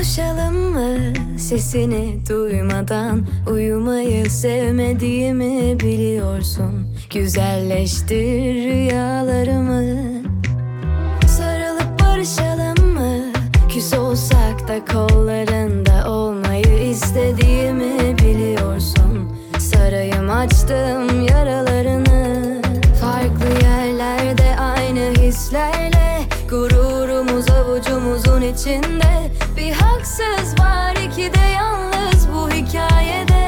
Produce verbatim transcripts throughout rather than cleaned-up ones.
buluşalım mı? Sesini duymadan uyumayı sevmediğimi biliyorsun. Güzelleştir rüyalarımı. Sarılıp barışalım mı? Küs olsak da kollarında olmayı istediğimi biliyorsun. Sarayım açtım yaralarını. Farklı yerlerde aynı hislerle, gururumuz avucumuzun içinde. Bir haksız var, iki de yalnız bu hikayede.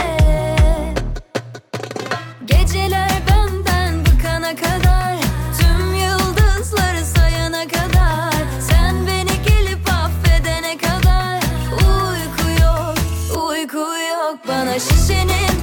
Geceler benden bıkana kadar, tüm yıldızları sayana kadar, sen beni gelip affedene kadar. Uyku yok, uyku yok bana şişenin